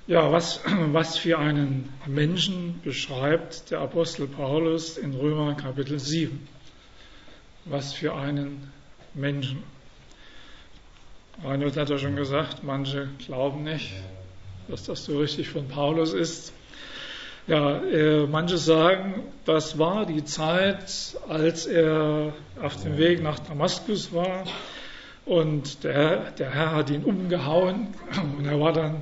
Ja, was für einen Menschen beschreibt der Apostel Paulus in Römer Kapitel 7? Was für einen Menschen? Reinhold hat ja schon gesagt, manche glauben nicht, dass das so richtig von Paulus ist. Ja, manche sagen, das war die Zeit, als er auf dem Weg nach Damaskus war und der Herr hat ihn umgehauen und er war dann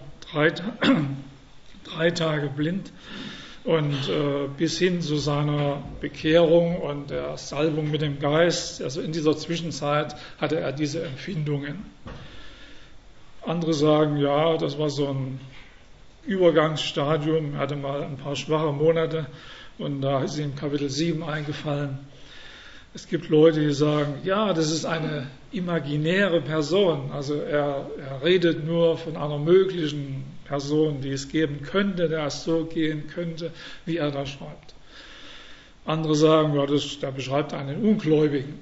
drei Tage blind und bis hin zu seiner Bekehrung und der Salbung mit dem Geist, also in dieser Zwischenzeit hatte er diese Empfindungen. Andere sagen, ja, das war so ein Übergangsstadium, er hatte mal ein paar schwache Monate und da ist ihm Kapitel 7 eingefallen. Es gibt Leute, die sagen, ja, das ist eine imaginäre Person, also er redet nur von einer möglichen Person, die es geben könnte, der es so gehen könnte, wie er da schreibt. Andere sagen, ja, der beschreibt einen Ungläubigen.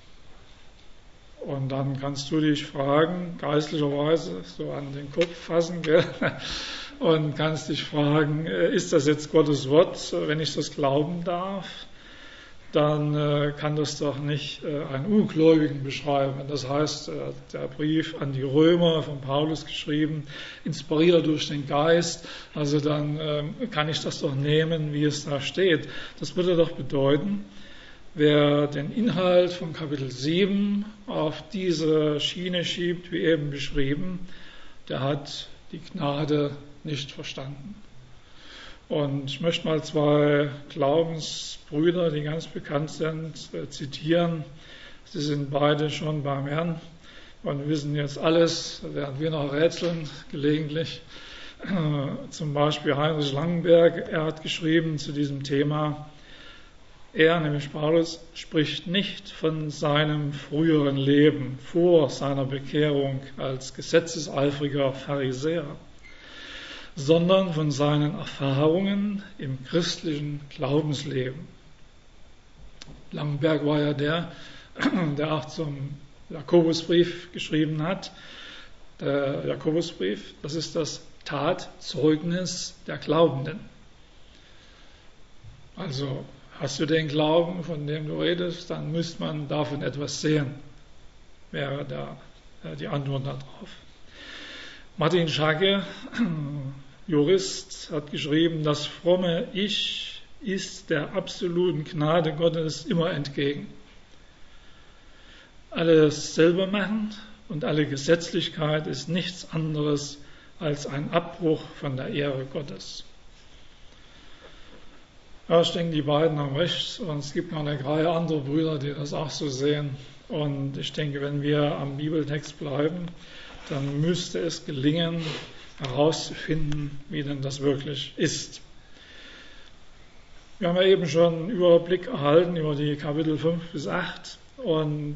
Und dann kannst du dich fragen, geistlicherweise so an den Kopf fassen, gell? Und kannst dich fragen, ist das jetzt Gottes Wort, wenn ich das glauben darf? Dann kann das doch nicht einen Ungläubigen beschreiben. Das heißt, der Brief an die Römer von Paulus geschrieben, inspiriert durch den Geist, also dann kann ich das doch nehmen, wie es da steht. Das würde doch bedeuten, wer den Inhalt von Kapitel 7 auf diese Schiene schiebt, wie eben beschrieben, der hat die Gnade nicht verstanden. Und ich möchte mal zwei Glaubensbrüder, die ganz bekannt sind, zitieren. Sie sind beide schon beim Herrn und wissen jetzt alles, während wir noch rätseln, gelegentlich. Zum Beispiel Heinrich Langenberg, er hat geschrieben zu diesem Thema, er, nämlich Paulus, spricht nicht von seinem früheren Leben vor seiner Bekehrung als gesetzeseifriger Pharisäer, sondern von seinen Erfahrungen im christlichen Glaubensleben. Langenberg war ja der auch zum Jakobusbrief geschrieben hat. Der Jakobusbrief, das ist das Tatzeugnis der Glaubenden. Also hast du den Glauben, von dem du redest, dann müsste man davon etwas sehen, wäre da die Antwort darauf. Martin Schacke, Jurist, hat geschrieben, das fromme Ich ist der absoluten Gnade Gottes immer entgegen. Alles selber machen und alle Gesetzlichkeit ist nichts anderes als ein Abbruch von der Ehre Gottes. Ja, ich denke, die beiden haben recht und es gibt noch eine Reihe anderer Brüder, die das auch so sehen. Und ich denke, wenn wir am Bibeltext bleiben, dann müsste es gelingen, herauszufinden, wie denn das wirklich ist. Wir haben ja eben schon einen Überblick erhalten über die Kapitel 5 bis 8 und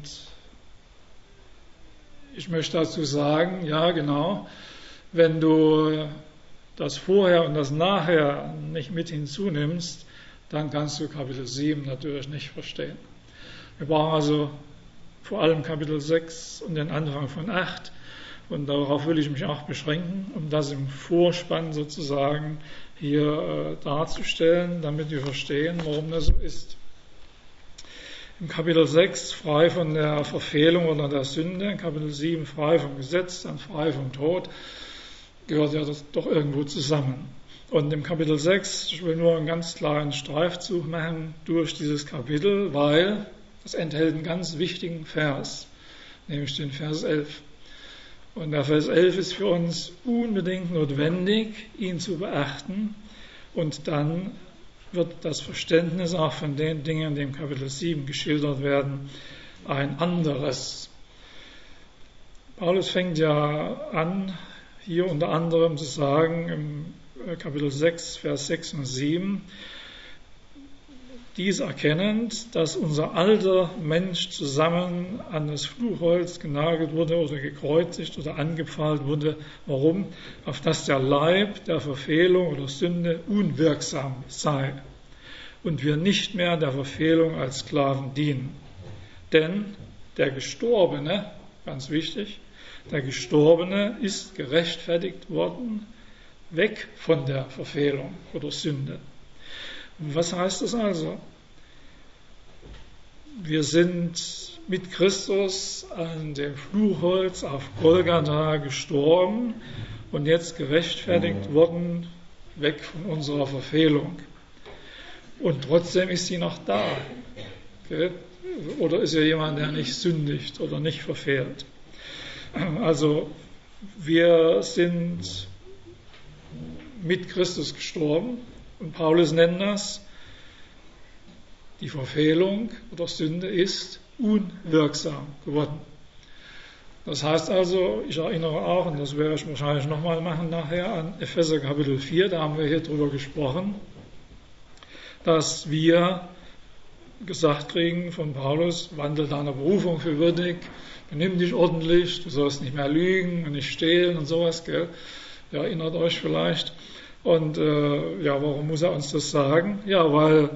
ich möchte dazu sagen, ja genau, wenn du das Vorher und das Nachher nicht mit hinzunimmst, dann kannst du Kapitel 7 natürlich nicht verstehen. Wir brauchen also vor allem Kapitel 6 und den Anfang von 8 und darauf will ich mich auch beschränken, um das im Vorspann sozusagen hier darzustellen, damit wir verstehen, warum das so ist. Im Kapitel 6 frei von der Verfehlung oder der Sünde, Kapitel 7 frei vom Gesetz, dann frei vom Tod, gehört ja das doch irgendwo zusammen. Und im Kapitel 6, ich will nur einen ganz kleinen Streifzug machen durch dieses Kapitel, weil es enthält einen ganz wichtigen Vers, nämlich den Vers 11. Und der Vers 11 ist für uns unbedingt notwendig, ihn zu beachten. Und dann wird das Verständnis auch von den Dingen, die im Kapitel 7 geschildert werden, ein anderes. Paulus fängt ja an, hier unter anderem zu sagen, im Kapitel 6, Vers 6 und 7, dies erkennend, dass unser alter Mensch zusammen an das Fluchholz genagelt wurde oder gekreuzigt oder angepfahlt wurde. Warum? Auf dass der Leib der Verfehlung oder Sünde unwirksam sei und wir nicht mehr der Verfehlung als Sklaven dienen. Denn der Gestorbene, ganz wichtig, der Gestorbene ist gerechtfertigt worden weg von der Verfehlung oder Sünde. Und was heißt das also? Wir sind mit Christus an dem Fluchholz auf Golgatha gestorben und jetzt gerechtfertigt worden, weg von unserer Verfehlung. Und trotzdem ist sie noch da. Okay? Oder ist ja jemand, der nicht sündigt oder nicht verfehlt. Also wir sind mit Christus gestorben und Paulus nennt das, die Verfehlung oder Sünde ist unwirksam geworden. Das heißt also, ich erinnere auch, und das werde ich wahrscheinlich nochmal machen nachher, an Epheser Kapitel 4, da haben wir hier drüber gesprochen, dass wir gesagt kriegen von Paulus, wandel deiner Berufung für würdig, benimm dich ordentlich, du sollst nicht mehr lügen und nicht stehlen und sowas, gell? Ihr erinnert euch vielleicht. Und warum muss er uns das sagen? Ja, weil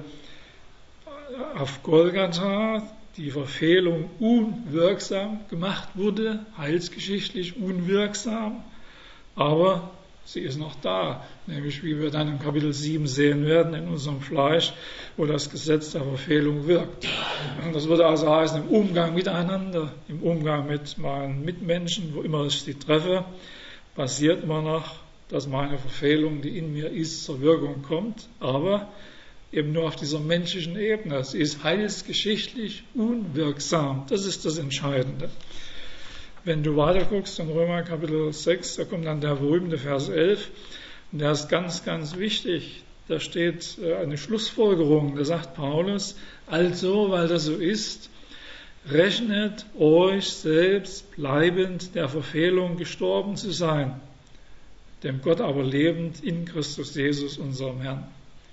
auf Golgatha die Verfehlung unwirksam gemacht wurde, heilsgeschichtlich unwirksam, aber sie ist noch da, nämlich wie wir dann im Kapitel 7 sehen werden, in unserem Fleisch, wo das Gesetz der Verfehlung wirkt. Und das würde also heißen, im Umgang miteinander, im Umgang mit meinen Mitmenschen, wo immer ich sie treffe, passiert immer noch, dass meine Verfehlung, die in mir ist, zur Wirkung kommt, aber eben nur auf dieser menschlichen Ebene. Sie ist heilsgeschichtlich unwirksam. Das ist das Entscheidende. Wenn du weiter guckst in Römer Kapitel 6, da kommt dann der berühmte Vers 11, und der ist ganz, ganz wichtig. Da steht eine Schlussfolgerung, da sagt Paulus, also, weil das so ist, rechnet euch selbst bleibend der Verfehlung gestorben zu sein, dem Gott aber lebend in Christus Jesus, unserem Herrn.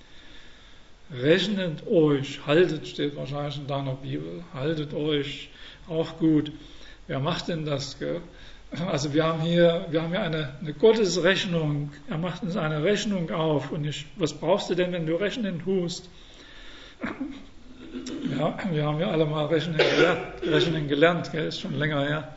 Rechnet euch, haltet, steht wahrscheinlich in deiner Bibel, haltet euch auch gut. Wer macht denn das? Gell? Also wir haben hier eine Gottesrechnung. Er macht uns eine Rechnung auf. Und was brauchst du denn, wenn du rechnen tust? Ja, wir haben ja alle mal rechnen gelernt, gell? Ist schon länger her.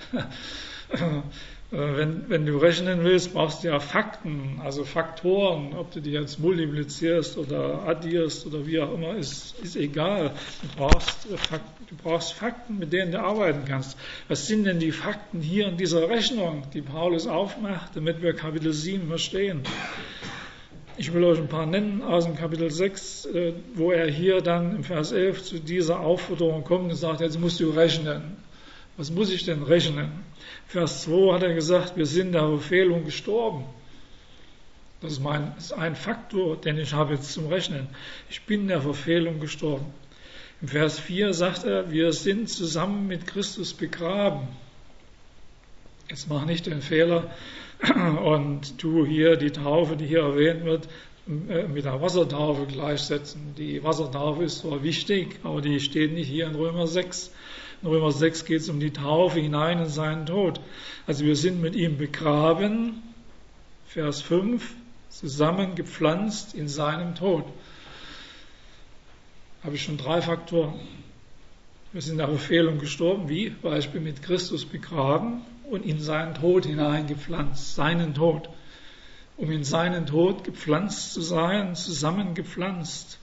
Wenn du rechnen willst, brauchst du ja Fakten, also Faktoren, ob du die jetzt multiplizierst oder addierst oder wie auch immer, ist egal. Du brauchst Fakten, mit denen du arbeiten kannst. Was sind denn die Fakten hier in dieser Rechnung, die Paulus aufmacht, damit wir Kapitel 7 verstehen? Ich will euch ein paar nennen aus dem Kapitel 6, wo er hier dann im Vers 11 zu dieser Aufforderung kommt und sagt, jetzt musst du rechnen. Was muss ich denn rechnen? Vers 2 hat er gesagt, wir sind der Verfehlung gestorben. Das ist ein Faktor, den ich habe jetzt zum Rechnen. Ich bin der Verfehlung gestorben. Im Vers 4 sagt er, wir sind zusammen mit Christus begraben. Jetzt mach nicht den Fehler und tu hier die Taufe, die hier erwähnt wird, mit der Wassertaufe gleichsetzen. Die Wassertaufe ist zwar wichtig, aber die steht nicht hier in Römer 6. In Römer 6 geht es um die Taufe hinein in seinen Tod. Also wir sind mit ihm begraben, Vers 5, zusammengepflanzt in seinem Tod. Habe ich schon 3 Faktoren. Wir sind der Verfehlung gestorben. Wie? Weil ich bin mit Christus begraben und in seinen Tod hineingepflanzt, seinen Tod. Um in seinen Tod gepflanzt zu sein, zusammengepflanzt.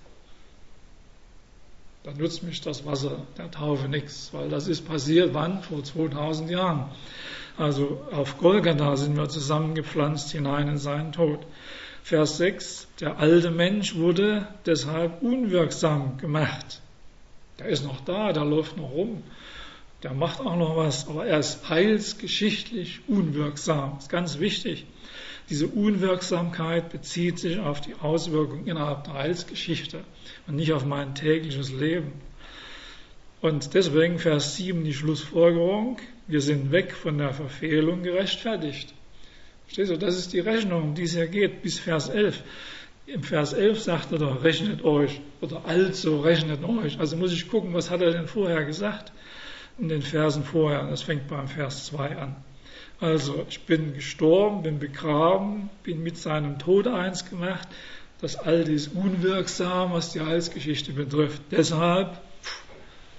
Dann nutzt mich das Wasser der Taufe nichts, weil das ist passiert, wann? Vor 2000 Jahren. Also auf Golgatha sind wir zusammengepflanzt hinein in seinen Tod. Vers 6, der alte Mensch wurde deshalb unwirksam gemacht. Der ist noch da, der läuft noch rum, der macht auch noch was, aber er ist heilsgeschichtlich unwirksam. Das ist ganz wichtig. Diese Unwirksamkeit bezieht sich auf die Auswirkungen innerhalb der Heilsgeschichte und nicht auf mein tägliches Leben. Und deswegen Vers 7 die Schlussfolgerung, wir sind weg von der Verfehlung gerechtfertigt. Verstehst du, das ist die Rechnung, um die es hier geht, bis Vers 11. Im Vers 11 sagt er doch, rechnet euch, oder also rechnet euch. Also muss ich gucken, was hat er denn vorher gesagt in den Versen vorher. Das fängt beim Vers 2 an. Also, ich bin gestorben, bin begraben, bin mit seinem Tod eins gemacht. Das Alte ist unwirksam, was die Heilsgeschichte betrifft. Deshalb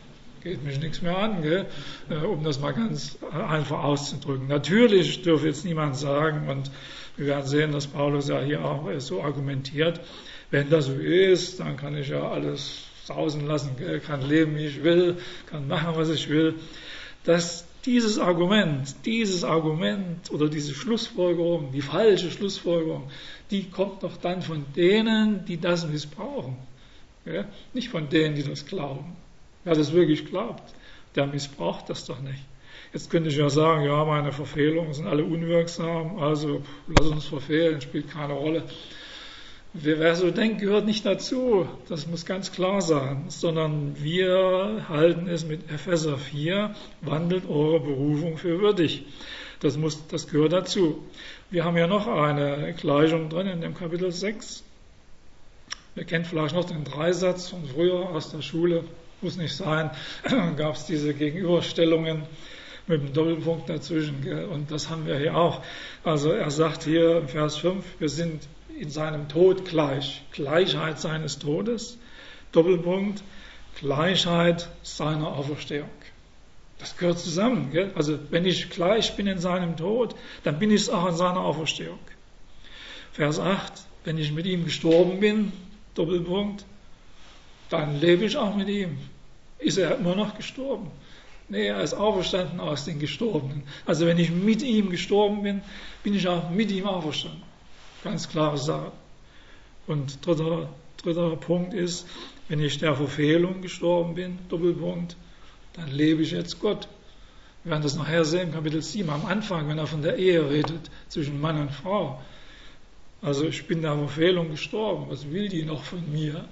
geht mich nichts mehr an, gell? Um das mal ganz einfach auszudrücken. Natürlich dürfe jetzt niemand sagen, und wir werden sehen, dass Paulus ja hier auch so argumentiert, wenn das so ist, dann kann ich ja alles sausen lassen, kann leben, wie ich will, kann machen, was ich will. Dass dieses Argument oder diese Schlussfolgerung, die falsche Schlussfolgerung, die kommt doch dann von denen, die das missbrauchen. Ja? Nicht von denen, die das glauben. Wer das wirklich glaubt, der missbraucht das doch nicht. Jetzt könnte ich ja sagen, ja, meine Verfehlungen sind alle unwirksam, also lass uns verfehlen, spielt keine Rolle. Wer so denkt, gehört nicht dazu. Das muss ganz klar sein. Sondern wir halten es mit Epheser 4, wandelt eure Berufung für würdig. Das gehört dazu. Wir haben ja noch eine Gleichung drin in dem Kapitel 6. Wir kennen vielleicht noch den Dreisatz von früher aus der Schule. Muss nicht sein. Gab es diese Gegenüberstellungen mit dem Doppelpunkt dazwischen. Und das haben wir hier auch. Also er sagt hier im Vers 5, wir sind in seinem Tod gleich. Gleichheit seines Todes, Doppelpunkt, Gleichheit seiner Auferstehung. Das gehört zusammen. Gell? Also wenn ich gleich bin in seinem Tod, dann bin ich es auch in seiner Auferstehung. Vers 8, wenn ich mit ihm gestorben bin, Doppelpunkt, dann lebe ich auch mit ihm. Ist er immer noch gestorben? Nee, er ist auferstanden aus den Gestorbenen. Also wenn ich mit ihm gestorben bin, bin ich auch mit ihm auferstanden. Ganz klare Sache. Und dritter Punkt ist, wenn ich der Verfehlung gestorben bin, Doppelpunkt, dann lebe ich jetzt Gott. Wir werden das nachher sehen, Kapitel 7, am Anfang, wenn er von der Ehe redet, zwischen Mann und Frau. Also ich bin der Verfehlung gestorben, was will die noch von mir?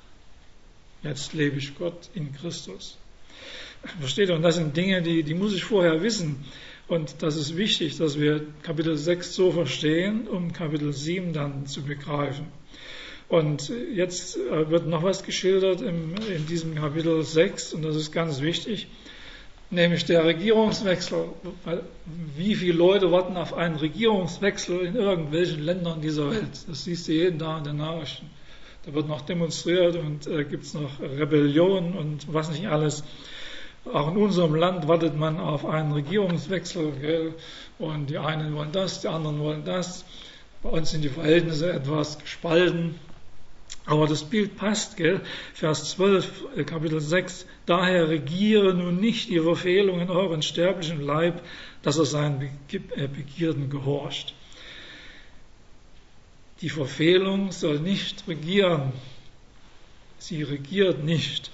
Jetzt lebe ich Gott in Christus. Versteht ihr? Und das sind Dinge, die muss ich vorher wissen. Und das ist wichtig, dass wir Kapitel 6 so verstehen, um Kapitel 7 dann zu begreifen. Und jetzt wird noch was geschildert in diesem Kapitel 6, und das ist ganz wichtig, nämlich der Regierungswechsel. Wie viele Leute warten auf einen Regierungswechsel in irgendwelchen Ländern dieser Welt? Das siehst du jeden Tag in den Nachrichten. Da wird noch demonstriert und gibt es noch Rebellion und was nicht alles. Auch in unserem Land wartet man auf einen Regierungswechsel, gell? Und die einen wollen das, die anderen wollen das. Bei uns sind die Verhältnisse etwas gespalten. Aber das Bild passt, gell? Vers 12, Kapitel 6. Daher regiere nun nicht die Verfehlung in euren sterblichen Leib, dass er seinen Begierden gehorcht. Die Verfehlung soll nicht regieren. Sie regiert nicht.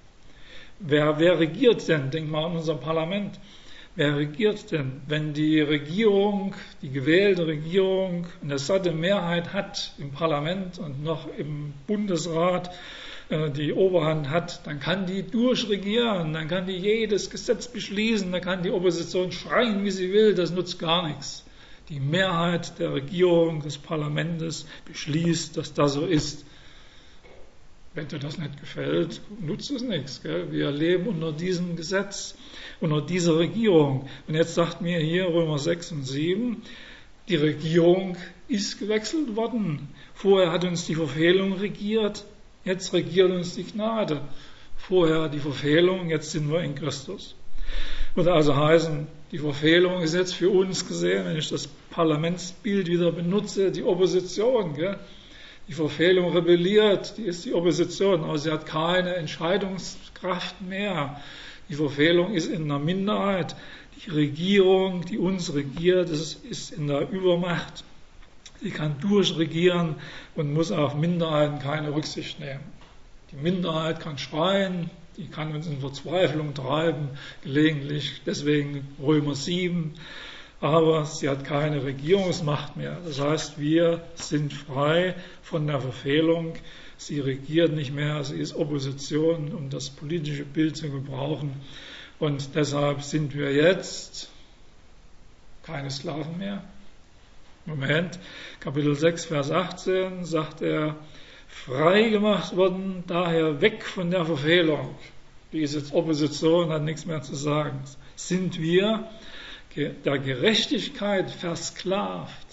Wer regiert denn? Denk mal an unser Parlament. Wer regiert denn? Wenn die Regierung, die gewählte Regierung, eine satte Mehrheit hat im Parlament und noch im Bundesrat die Oberhand hat, dann kann die durchregieren, dann kann die jedes Gesetz beschließen, dann kann die Opposition schreien, wie sie will, das nutzt gar nichts. Die Mehrheit der Regierung, des Parlaments beschließt, dass das so ist. Wenn dir das nicht gefällt, nutzt es nichts. Gell? Wir leben unter diesem Gesetz, unter dieser Regierung. Und jetzt sagt mir hier Römer 6 und 7, die Regierung ist gewechselt worden. Vorher hat uns die Verfehlung regiert, jetzt regiert uns die Gnade. Vorher die Verfehlung, jetzt sind wir in Christus. Würde also heißen, die Verfehlung ist jetzt für uns gesehen, wenn ich das Parlamentsbild wieder benutze, die Opposition. Gell? Die Verfehlung rebelliert, die ist die Opposition, aber sie hat keine Entscheidungskraft mehr. Die Verfehlung ist in der Minderheit. Die Regierung, die uns regiert, ist in der Übermacht. Sie kann durchregieren und muss auf Minderheiten keine Rücksicht nehmen. Die Minderheit kann schreien, die kann uns in Verzweiflung treiben, gelegentlich, deswegen Römer 7. Aber sie hat keine Regierungsmacht mehr. Das heißt, wir sind frei von der Verfehlung. Sie regiert nicht mehr, sie ist Opposition, um das politische Bild zu gebrauchen. Und deshalb sind wir jetzt keine Sklaven mehr. Moment, Kapitel 6, Vers 18 sagt er, frei gemacht worden, daher weg von der Verfehlung. Die ist jetzt Opposition, hat nichts mehr zu sagen. Sind wir der Gerechtigkeit versklavt.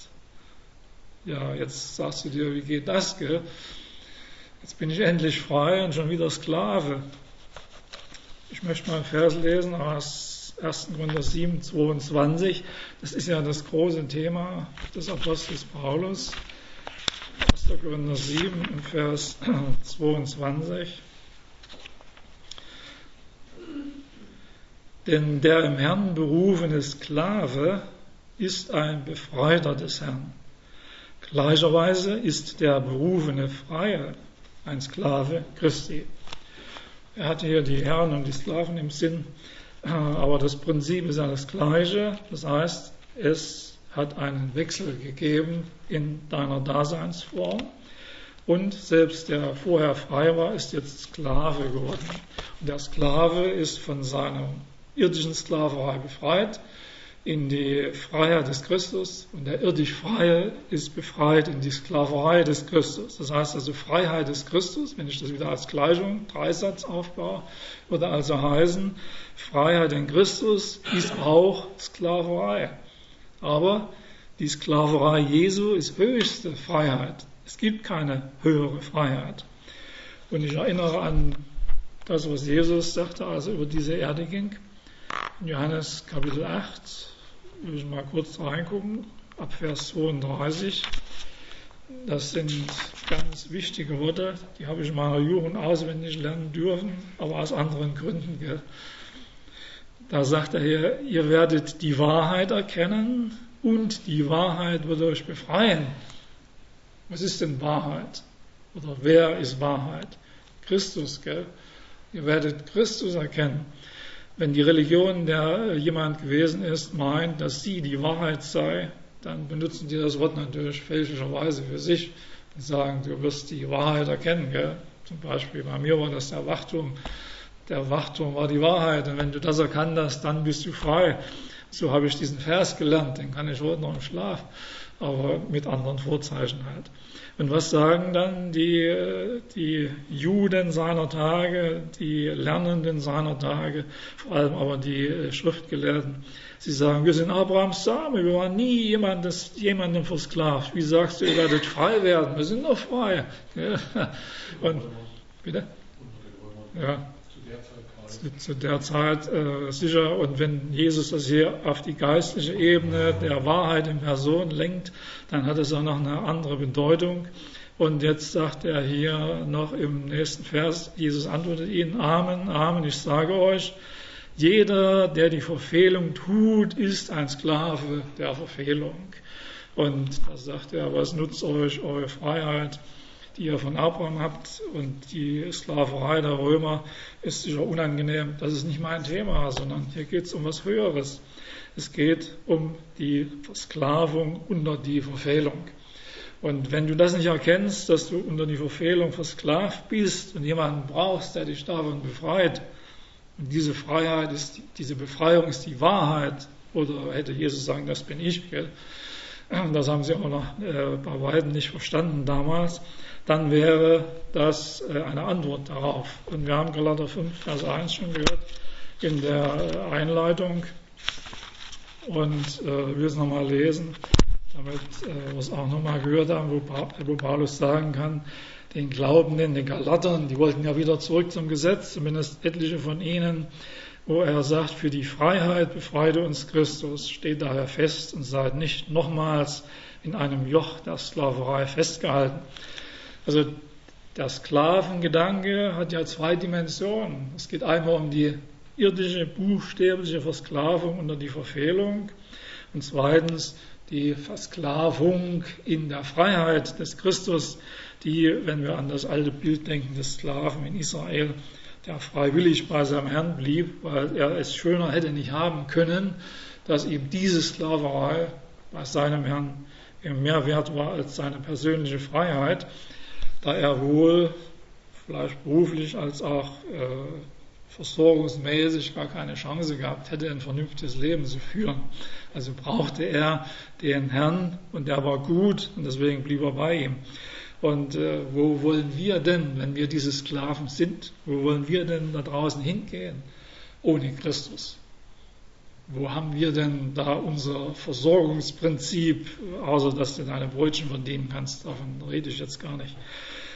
Ja, jetzt sagst du dir, wie geht das, gell? Jetzt bin ich endlich frei und schon wieder Sklave. Ich möchte mal einen Vers lesen aus 1. Korinther 7, 22. Das ist ja das große Thema des Apostels Paulus. 1. Korinther 7, Vers 22. Denn der im Herrn berufene Sklave ist ein Befreiter des Herrn. Gleicherweise ist der berufene Freie ein Sklave Christi. Er hatte hier die Herren und die Sklaven im Sinn, aber das Prinzip ist ja das Gleiche. Das heißt, es hat einen Wechsel gegeben in deiner Daseinsform und selbst der vorher frei war, ist jetzt Sklave geworden. Und der Sklave ist von seiner irdischen Sklaverei befreit in die Freiheit des Christus und der irdisch Freie ist befreit in die Sklaverei des Christus. Das heißt also Freiheit des Christus, wenn ich das wieder als Gleichung, Dreisatz aufbaue, würde also heißen, Freiheit in Christus ist auch Sklaverei. Aber die Sklaverei Jesu ist höchste Freiheit. Es gibt keine höhere Freiheit. Und ich erinnere an das, was Jesus sagte, als er über diese Erde ging. In Johannes Kapitel 8, will ich mal kurz reingucken, ab Vers 32. Das sind ganz wichtige Worte, die habe ich in meiner Jugend auswendig lernen dürfen, aber aus anderen Gründen. Gell? Da sagt er hier, ihr werdet die Wahrheit erkennen und die Wahrheit wird euch befreien. Was ist denn Wahrheit? Oder wer ist Wahrheit? Christus, gell? Ihr werdet Christus erkennen. Wenn die Religion, der jemand gewesen ist, meint, dass sie die Wahrheit sei, dann benutzen die das Wort natürlich fälschlicherweise für sich und sagen, du wirst die Wahrheit erkennen. Gell? Zum Beispiel bei mir war das der Wachturm. Der Wachturm war die Wahrheit und wenn du das erkannt hast, dann bist du frei. So habe ich diesen Vers gelernt, den kann ich heute noch im Schlaf, aber mit anderen Vorzeichen halt. Und was sagen dann die Juden seiner Tage, die Lernenden seiner Tage, vor allem aber die Schriftgelehrten? Sie sagen, wir sind Abrahams Same, wir waren nie jemandem versklavt. Wie sagst du, ihr werdet frei werden? Wir sind noch frei. Und, bitte? Ja. Zu der Zeit sicher. Und wenn Jesus das hier auf die geistliche Ebene der Wahrheit in Person lenkt, dann hat es auch noch eine andere Bedeutung. Und jetzt sagt er hier noch im nächsten Vers, Jesus antwortet ihnen, Amen, Amen, ich sage euch, jeder, der die Verfehlung tut, ist ein Sklave der Verfehlung. Und da sagt er, was nutzt euch eure Freiheit, die ihr von Abraham habt, und die Sklaverei der Römer ist sicher unangenehm. Das ist nicht mein Thema, sondern hier geht es um was Höheres. Es geht um die Versklavung unter die Verfehlung. Und wenn du das nicht erkennst, dass du unter die Verfehlung versklavt bist und jemanden brauchst, der dich davon befreit, und diese Freiheit ist, diese Befreiung ist die Wahrheit, oder hätte Jesus sagen, das bin ich, gell? Das haben sie auch noch bei weitem nicht verstanden damals, dann wäre das eine Antwort darauf. Und wir haben Galater 5, Vers 1 schon gehört in der Einleitung und will es nochmal lesen, damit wir es auch nochmal gehört haben, wo Paulus sagen kann, den Glaubenden, den Galatern, die wollten ja wieder zurück zum Gesetz, zumindest etliche von ihnen, wo er sagt, für die Freiheit befreite uns Christus, steht daher fest und seid nicht nochmals in einem Joch der Sklaverei festgehalten. Also der Sklavengedanke hat ja zwei Dimensionen. Es geht einmal um die irdische, buchstäbliche Versklavung unter die Verfehlung und zweitens die Versklavung in der Freiheit des Christus, die, wenn wir an das alte Bild denken, des Sklaven in Israel, der freiwillig bei seinem Herrn blieb, weil er es schöner hätte nicht haben können, dass ihm diese Sklaverei bei seinem Herrn mehr wert war als seine persönliche Freiheit, da er wohl vielleicht beruflich als auch versorgungsmäßig gar keine Chance gehabt hätte, ein vernünftiges Leben zu führen. Also brauchte er den Herrn und der war gut und deswegen blieb er bei ihm. Und wo wollen wir denn, wenn wir diese Sklaven sind, wo wollen wir denn da draußen hingehen ohne Christus? Wo haben wir denn da unser Versorgungsprinzip, außer dass du deine Brötchen verdienen kannst, davon rede ich jetzt gar nicht.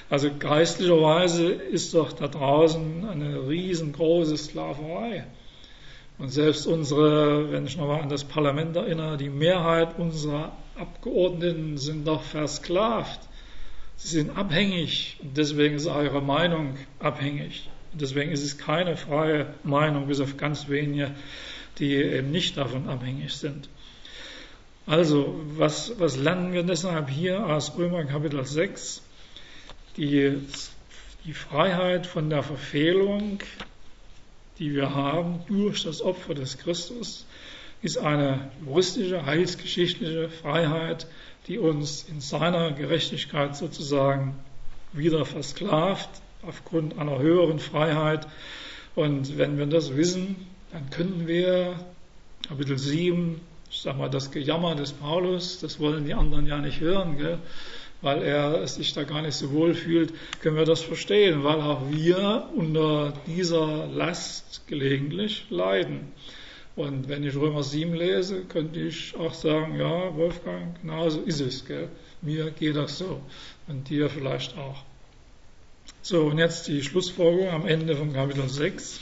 Also geistlicherweise ist doch da draußen eine riesengroße Sklaverei. Und selbst wenn ich nochmal an das Parlament erinnere, die Mehrheit unserer Abgeordneten sind doch versklavt. Sie sind abhängig und deswegen ist auch ihre Meinung abhängig. Und deswegen ist es keine freie Meinung, bis auf ganz wenige, die eben nicht davon abhängig sind. Also, was lernen wir deshalb hier aus Römer Kapitel 6? Die Freiheit von der Verfehlung, die wir haben durch das Opfer des Christus, ist eine juristische, heilsgeschichtliche Freiheit, die uns in seiner Gerechtigkeit sozusagen wieder versklavt, aufgrund einer höheren Freiheit. Und wenn wir das wissen, dann können wir, Kapitel 7, ich sag mal, das Gejammer des Paulus, das wollen die anderen ja nicht hören, gell? Weil er sich da gar nicht so wohl fühlt, können wir das verstehen, weil auch wir unter dieser Last gelegentlich leiden. Und wenn ich Römer 7 lese, könnte ich auch sagen, ja, Wolfgang, genau so ist es, gell? Mir geht das so und dir vielleicht auch. So, und jetzt die Schlussfolgerung am Ende von Kapitel 6.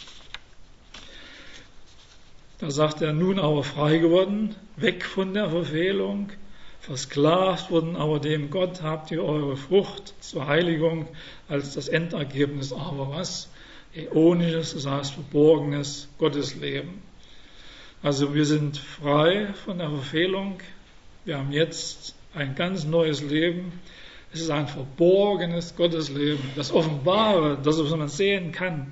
Da sagt er, nun aber frei geworden, weg von der Verfehlung, versklavt wurden aber dem Gott, habt ihr eure Frucht zur Heiligung als das Endergebnis aber was? Äonisches, das heißt verborgenes Gottesleben. Also wir sind frei von der Verfehlung, wir haben jetzt ein ganz neues Leben. Es ist ein verborgenes Gottesleben, das Offenbare, das was man sehen kann.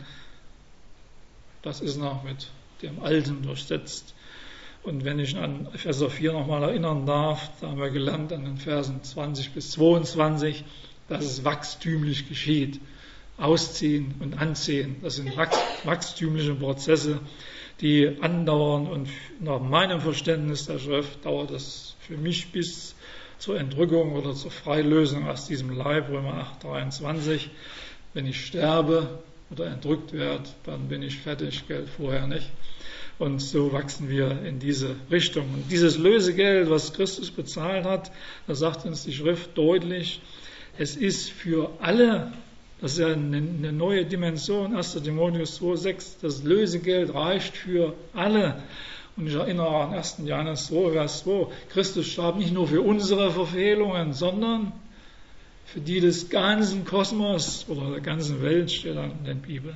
Das ist noch mit dem Alten durchsetzt. Und wenn ich an Epheser 4 nochmal erinnern darf, da haben wir gelernt an den Versen 20 bis 22, dass es wachstümlich geschieht. Ausziehen und anziehen, das sind wachstümliche Prozesse, die andauern, und nach meinem Verständnis der Schrift dauert das für mich bis zur Entrückung oder zur Freilösung aus diesem Leib, Römer 8, 23. Wenn ich sterbe oder entrückt werde, dann bin ich fertig, Geld vorher nicht. Und so wachsen wir in diese Richtung. Und dieses Lösegeld, was Christus bezahlt hat, da sagt uns die Schrift deutlich, es ist für alle. Das ist ja eine neue Dimension, 1. Timotheus 2,6. Das Lösegeld reicht für alle. Und ich erinnere an 1. Johannes 2, Vers 2. Christus starb nicht nur für unsere Verfehlungen, sondern für die des ganzen Kosmos oder der ganzen Welt, steht da in den Bibeln.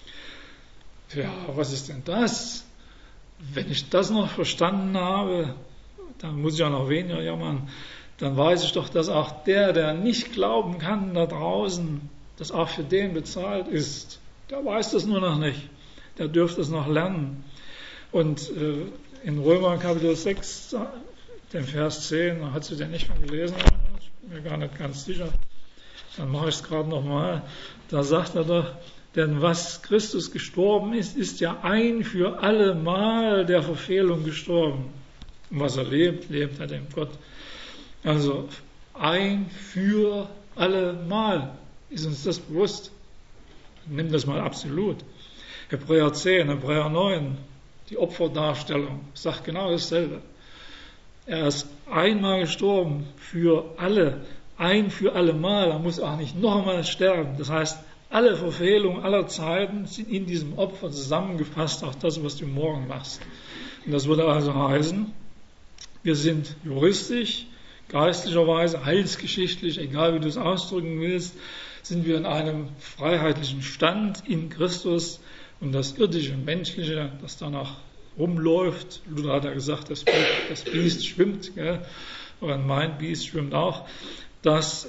Ja, was ist denn das? Wenn ich das noch verstanden habe, dann muss ich ja noch weniger jammern. Dann weiß ich doch, dass auch der nicht glauben kann da draußen, das auch für den bezahlt ist. Der weiß das nur noch nicht. Der dürfte es noch lernen. Und in Römer Kapitel 6, dem Vers 10, hat sie den nicht schon gelesen? Ich bin mir gar nicht ganz sicher. Dann mache ich es gerade nochmal. Da sagt er doch, denn was Christus gestorben ist, ist ja ein für alle Mal der Verfehlung gestorben. Und was er lebt er dem Gott. Also ein für alle Mal. Ist uns das bewusst? Nimm das mal absolut. Hebräer 10, Hebräer 9, die Opferdarstellung sagt genau dasselbe. Er ist einmal gestorben für alle, ein für alle Mal. Er muss auch nicht nochmal sterben. Das heißt, alle Verfehlungen aller Zeiten sind in diesem Opfer zusammengefasst, auch das, was du morgen machst. Und das würde also heißen, wir sind juristisch, geistlicherweise, heilsgeschichtlich, egal wie du es ausdrücken willst, sind wir in einem freiheitlichen Stand in Christus, und das irdische, menschliche, das danach rumläuft, Luther hat ja gesagt, das Biest schwimmt, gell? Oder mein Biest schwimmt auch, das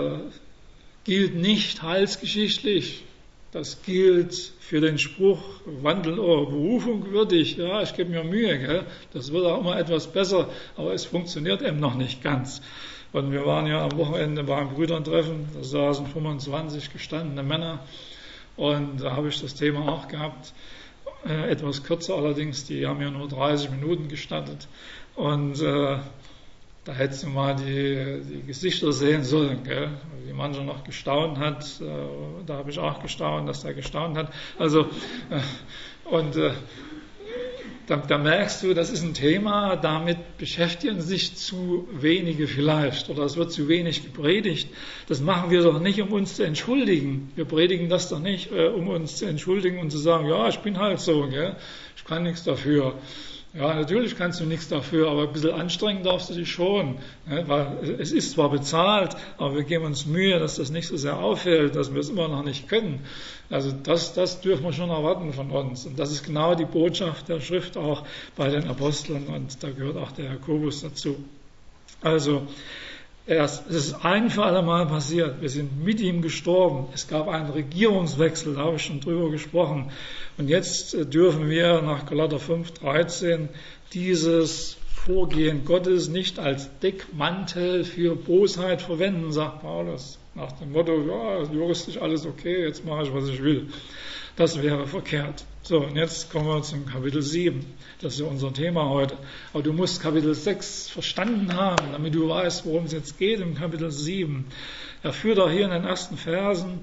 gilt nicht heilsgeschichtlich, das gilt für den Spruch, wandeln eure Berufung würdig, ja, ich gebe mir Mühe, gell? Das wird auch immer etwas besser, aber es funktioniert eben noch nicht ganz. Und wir waren ja am Wochenende beim Brüderntreffen, da saßen 25 gestandene Männer, und da habe ich das Thema auch gehabt, etwas kürzer allerdings, die haben ja nur 30 Minuten gestattet, und da hättest du mal die Gesichter sehen sollen, gell? Wie mancher noch gestaunt hat, da habe ich auch gestaunt, dass er gestaunt hat. Also, und Da merkst du, das ist ein Thema, damit beschäftigen sich zu wenige vielleicht oder es wird zu wenig gepredigt. Das machen wir doch nicht, um uns zu entschuldigen. Wir predigen das doch nicht, um uns zu entschuldigen und zu sagen, ja, ich bin halt so, gell? Ich kann nichts dafür. Ja, natürlich kannst du nichts dafür, aber ein bisschen anstrengen darfst du dich schon. Ne? Weil es ist zwar bezahlt, aber wir geben uns Mühe, dass das nicht so sehr auffällt, dass wir es immer noch nicht können. Also das dürfen wir schon erwarten von uns. Und das ist genau die Botschaft der Schrift auch bei den Aposteln und da gehört auch der Jakobus dazu. Also, es ist ein für alle Mal passiert. Wir sind mit ihm gestorben. Es gab einen Regierungswechsel, da habe ich schon drüber gesprochen. Und jetzt dürfen wir nach Galater 5,13 dieses Vorgehen Gottes nicht als Deckmantel für Bosheit verwenden, sagt Paulus. Nach dem Motto, ja, juristisch alles okay, jetzt mache ich, was ich will. Das wäre verkehrt. So, und jetzt kommen wir zum Kapitel 7. Das ist ja unser Thema heute. Aber du musst Kapitel 6 verstanden haben, damit du weißt, worum es jetzt geht im Kapitel 7. Er führt auch hier in den ersten Versen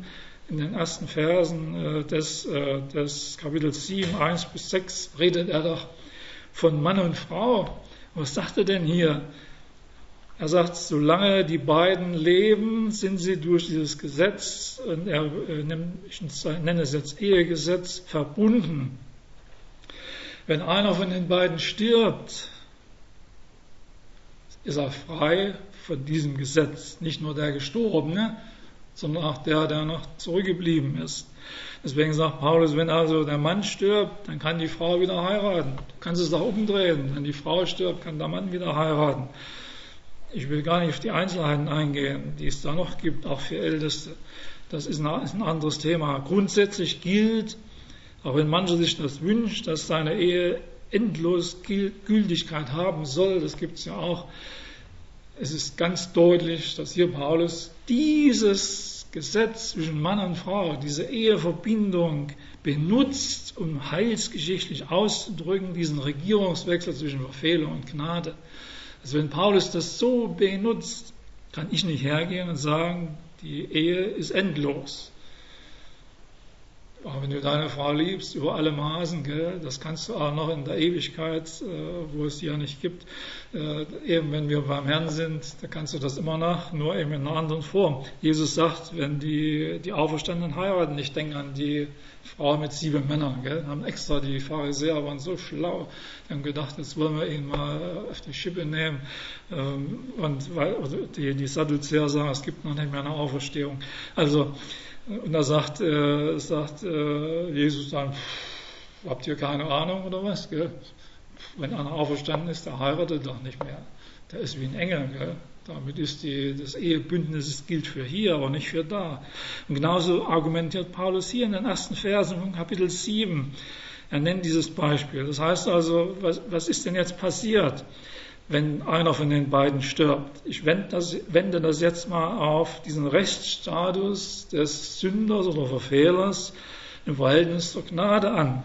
des Kapitels 7, 1-6, redet er doch von Mann und Frau. Was sagt er denn hier? Er sagt, solange die beiden leben, sind sie durch dieses Gesetz, und ich nenne es jetzt Ehegesetz, verbunden. Wenn einer von den beiden stirbt, ist er frei von diesem Gesetz. Nicht nur der Gestorbene, sondern auch der noch zurückgeblieben ist. Deswegen sagt Paulus, wenn also der Mann stirbt, dann kann die Frau wieder heiraten. Du kannst es auch umdrehen. Wenn die Frau stirbt, kann der Mann wieder heiraten. Ich will gar nicht auf die Einzelheiten eingehen, die es da noch gibt, auch für Älteste. Das ist ein anderes Thema. Grundsätzlich gilt, auch wenn mancher sich das wünscht, dass seine Ehe endlos Gültigkeit haben soll, das gibt es ja auch. Es ist ganz deutlich, dass hier Paulus dieses Gesetz zwischen Mann und Frau, diese Eheverbindung benutzt, um heilsgeschichtlich auszudrücken, diesen Regierungswechsel zwischen Verfehlung und Gnade. Also wenn Paulus das so benutzt, kann ich nicht hergehen und sagen, die Ehe ist endlos. Aber wenn du deine Frau liebst, über alle Maßen, gell, das kannst du auch noch in der Ewigkeit, wo es die ja nicht gibt, eben wenn wir beim Herrn sind, da kannst du das immer noch, nur eben in einer anderen Form. Jesus sagt, wenn die Auferstandenen heiraten, ich denke an die Frau mit 7 Männern, gell, haben extra, die Pharisäer waren so schlau, die haben gedacht, jetzt wollen wir ihn mal auf die Schippe nehmen, und weil die Sadduzäer sagen, es gibt noch nicht mehr eine Auferstehung. Also, und da sagt Jesus dann, habt ihr keine Ahnung oder was? Gell? Wenn einer auferstanden ist, der heiratet doch nicht mehr. Der ist wie ein Engel. Gell? Damit ist das Ehebündnis, das gilt für hier, aber nicht für da. Und genauso argumentiert Paulus hier in den ersten Versen von Kapitel 7. Er nennt dieses Beispiel. Das heißt also, was ist denn jetzt passiert, wenn einer von den beiden stirbt? Ich wende das jetzt mal auf diesen Rechtsstatus des Sünders oder Verfehlers im Verhältnis zur Gnade an.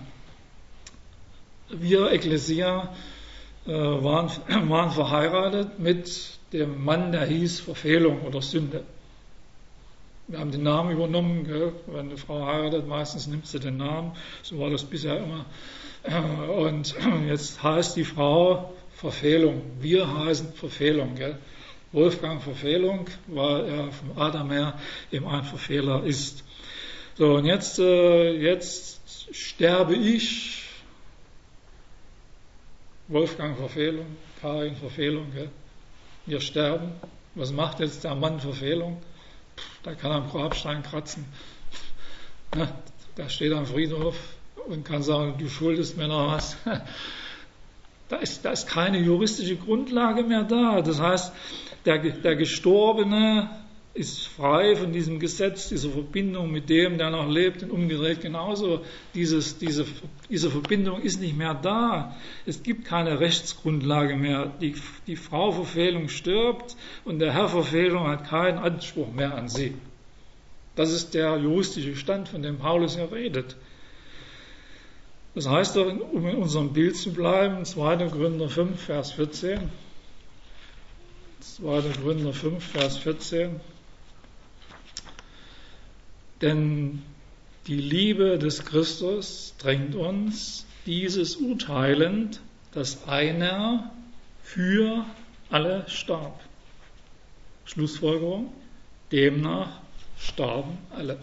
Wir Ekklesia waren verheiratet mit dem Mann, der hieß Verfehlung oder Sünde. Wir haben den Namen übernommen, gell? Wenn eine Frau heiratet, meistens nimmt sie den Namen, so war das bisher immer. Und jetzt heißt die Frau Verfehlung. Wir heißen Verfehlung. Gell? Wolfgang Verfehlung, weil er vom Adam her eben ein Verfehler ist. So, und jetzt sterbe ich. Wolfgang Verfehlung, Karin Verfehlung. Gell? Wir sterben. Was macht jetzt der Mann Verfehlung? Der kann am Grabstein kratzen. Der steht am Friedhof und kann sagen, du schuldest mir noch was. Da ist keine juristische Grundlage mehr da. Das heißt, der Gestorbene ist frei von diesem Gesetz, dieser Verbindung mit dem, der noch lebt, und umgedreht genauso. Diese Verbindung ist nicht mehr da. Es gibt keine Rechtsgrundlage mehr. Die Frau Verfehlung stirbt und der Herr Verfehlung hat keinen Anspruch mehr an sie. Das ist der juristische Stand, von dem Paulus hier redet. Das heißt doch, um in unserem Bild zu bleiben, 2. Korinther 5, Vers 14. 2. Korinther 5, Vers 14. Denn die Liebe des Christus drängt uns, dieses urteilend, dass einer für alle starb. Schlussfolgerung, demnach starben alle.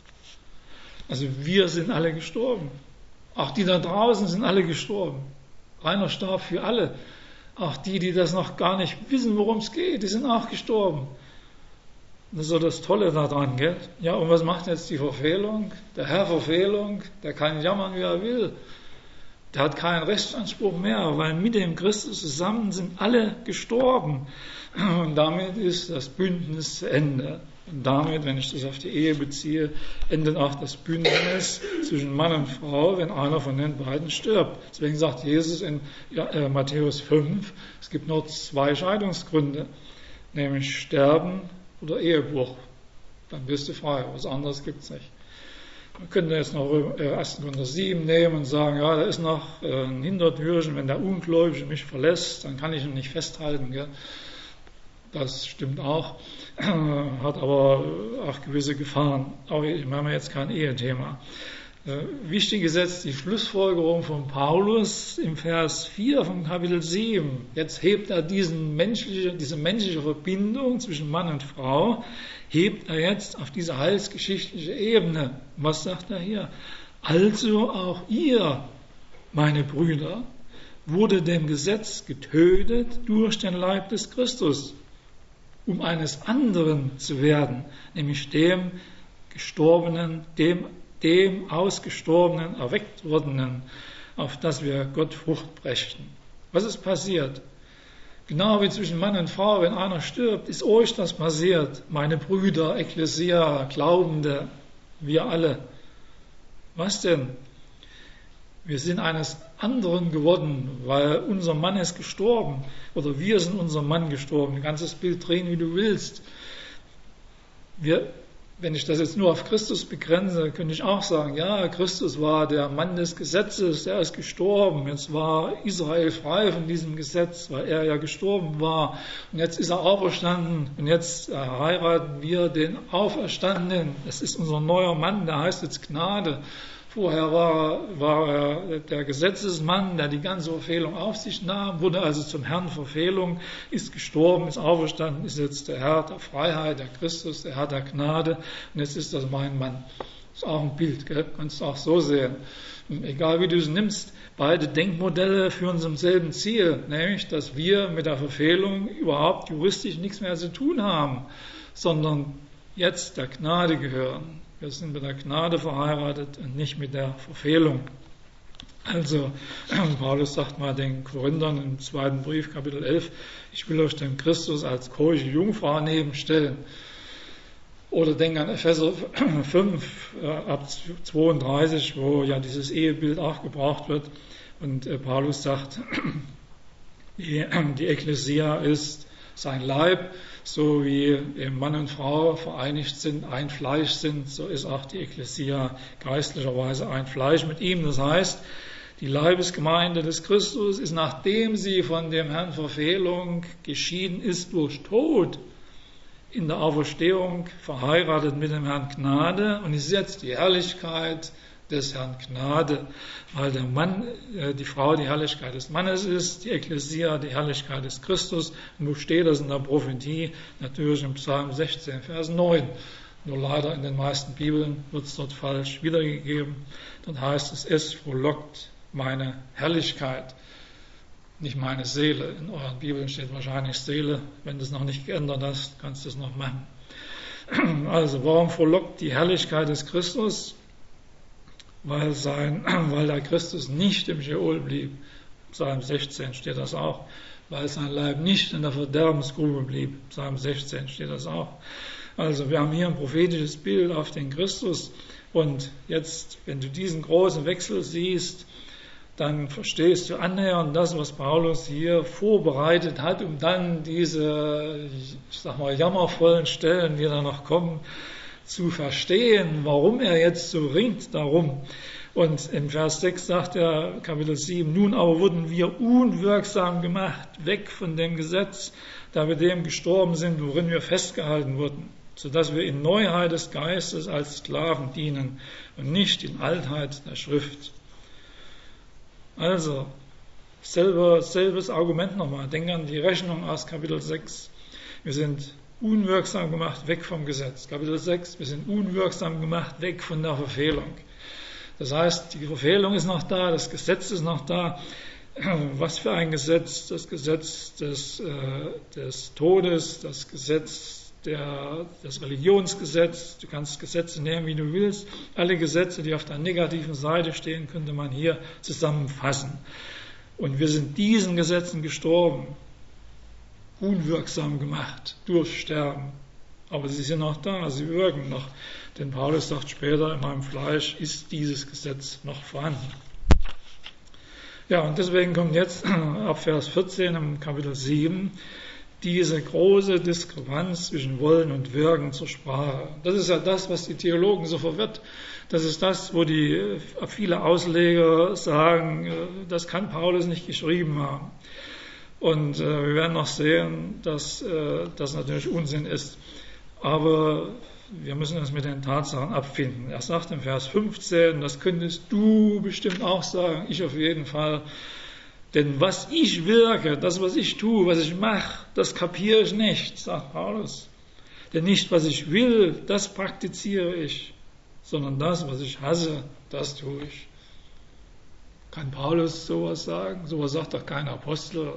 Also wir sind alle gestorben. Auch die da draußen sind alle gestorben. Einer starb für alle. Auch die das noch gar nicht wissen, worum es geht, die sind auch gestorben. Das ist so das Tolle daran, gell? Ja, und was macht jetzt die Verfehlung? Der Herr Verfehlung, der kann jammern, wie er will. Der hat keinen Rechtsanspruch mehr, weil mit dem Christus zusammen sind alle gestorben. Und damit ist das Bündnis zu Ende. Und damit, wenn ich das auf die Ehe beziehe, endet auch das Bündnis zwischen Mann und Frau, wenn einer von den beiden stirbt. Deswegen sagt Jesus in Matthäus 5, es gibt nur 2 Scheidungsgründe, nämlich Sterben oder Ehebruch. Dann bist du frei, was anderes gibt es nicht. Man könnte jetzt noch 1. Korinther 7 nehmen und sagen, ja, da ist noch ein Hintertürchen, wenn der Ungläubige mich verlässt, dann kann ich ihn nicht festhalten. Gell? Das stimmt auch, hat aber auch gewisse Gefahren. Aber ich mache mir jetzt kein Ehethema. Wichtig ist jetzt die Schlussfolgerung von Paulus im Vers 4 vom Kapitel 7. Jetzt hebt er diese menschliche Verbindung zwischen Mann und Frau, hebt er jetzt auf diese heilsgeschichtliche Ebene. Was sagt er hier? Also auch ihr, meine Brüder, wurde dem Gesetz getötet durch den Leib des Christus, um eines anderen zu werden, nämlich dem Gestorbenen, dem Ausgestorbenen, erweckt wurdenen, auf das wir Gott Frucht brächten. Was ist passiert? Genau wie zwischen Mann und Frau, wenn einer stirbt, ist euch das passiert, meine Brüder, Ekklesia, Glaubende, wir alle. Was denn? Wir sind eines anderen geworden, weil unser Mann ist gestorben oder wir sind unserem Mann gestorben. Ein ganzes Bild drehen, wie du willst. Wenn ich das jetzt nur auf Christus begrenze, könnte ich auch sagen, ja, Christus war der Mann des Gesetzes, der ist gestorben. Jetzt war Israel frei von diesem Gesetz, weil er ja gestorben war. Und jetzt ist er auferstanden und jetzt heiraten wir den Auferstandenen. Das ist unser neuer Mann, der heißt jetzt Gnade. Vorher war er der Gesetzesmann, der die ganze Verfehlung auf sich nahm, wurde also zum Herrn Verfehlung, ist gestorben, ist auferstanden, ist jetzt der Herr der Freiheit, der Christus, der Herr der Gnade. Und jetzt ist das mein Mann. Das ist auch ein Bild, gell? Kannst du auch so sehen. Und egal wie du es nimmst, beide Denkmodelle führen zum selben Ziel, nämlich, dass wir mit der Verfehlung überhaupt juristisch nichts mehr zu tun haben, sondern jetzt der Gnade gehören. Wir sind mit der Gnade verheiratet und nicht mit der Verfehlung. Also, Paulus sagt mal den Korinthern im 2. Brief, Kapitel 11, ich will euch den Christus als keuche Jungfrau nebenstellen. Oder denk an Epheser 5, ab 32, wo ja dieses Ehebild auch gebraucht wird. Und Paulus sagt, die Ekklesia ist sein Leib, so wie Mann und Frau vereinigt sind, ein Fleisch sind, so ist auch die Ekklesia geistlicherweise ein Fleisch mit ihm. Das heißt, die Leibesgemeinde des Christus ist, nachdem sie von dem Herrn Verfehlung geschieden ist durch Tod, in der Auferstehung verheiratet mit dem Herrn Gnade und ist jetzt die Herrlichkeit des Herrn Gnade, weil der Mann, die Frau die Herrlichkeit des Mannes ist, die Ekklesia die Herrlichkeit des Christus. Und wo steht das in der Prophetie? Natürlich im Psalm 16, Vers 9. Nur leider in den meisten Bibeln wird es dort falsch wiedergegeben. Dort heißt es frohlockt meine Herrlichkeit, nicht meine Seele. In euren Bibeln steht wahrscheinlich Seele. Wenn du es noch nicht geändert hast, kannst du es noch machen. Also, warum frohlockt die Herrlichkeit des Christus? Weil der Christus nicht im Scheol blieb. Psalm 16 steht das auch. Weil sein Leib nicht in der Verderbensgrube blieb. Psalm 16 steht das auch. Also wir haben hier ein prophetisches Bild auf den Christus. Und jetzt, wenn du diesen großen Wechsel siehst, dann verstehst du annähernd das, was Paulus hier vorbereitet hat, um dann diese, jammervollen Stellen, die da noch kommen, zu verstehen, warum er jetzt so ringt darum. Und im Vers 6 sagt er, Kapitel 7, nun aber wurden wir unwirksam gemacht, weg von dem Gesetz, da wir dem gestorben sind, worin wir festgehalten wurden, sodass wir in Neuheit des Geistes als Sklaven dienen und nicht in Altheit der Schrift. Also, selbes Argument nochmal. Denk an die Rechnung aus Kapitel 6. Wir sind unwirksam gemacht, weg vom Gesetz. Kapitel 6, wir sind unwirksam gemacht, weg von der Verfehlung. Das heißt, die Verfehlung ist noch da, das Gesetz ist noch da. Was für ein Gesetz? Das Gesetz des Todes, das Gesetz das Religionsgesetz. Du kannst Gesetze nehmen, wie du willst. Alle Gesetze, die auf der negativen Seite stehen, könnte man hier zusammenfassen. Und wir sind diesen Gesetzen gestorben, unwirksam gemacht, durch Sterben. Aber sie sind noch da, sie wirken noch. Denn Paulus sagt später, in meinem Fleisch ist dieses Gesetz noch vorhanden. Ja, und deswegen kommt jetzt ab Vers 14 im Kapitel 7 diese große Diskrepanz zwischen Wollen und Wirken zur Sprache. Das ist ja das, was die Theologen so verwirrt. Das ist das, wo viele Ausleger sagen, das kann Paulus nicht geschrieben haben. Und wir werden noch sehen, dass das natürlich Unsinn ist. Aber wir müssen uns mit den Tatsachen abfinden. Er sagt im Vers 15, das könntest du bestimmt auch sagen, ich auf jeden Fall. Denn was ich wirke, das, was ich tue, was ich mache, das kapiere ich nicht, sagt Paulus. Denn nicht, was ich will, das praktiziere ich, sondern das, was ich hasse, das tue ich. Kann Paulus sowas sagen? Sowas sagt doch kein Apostel,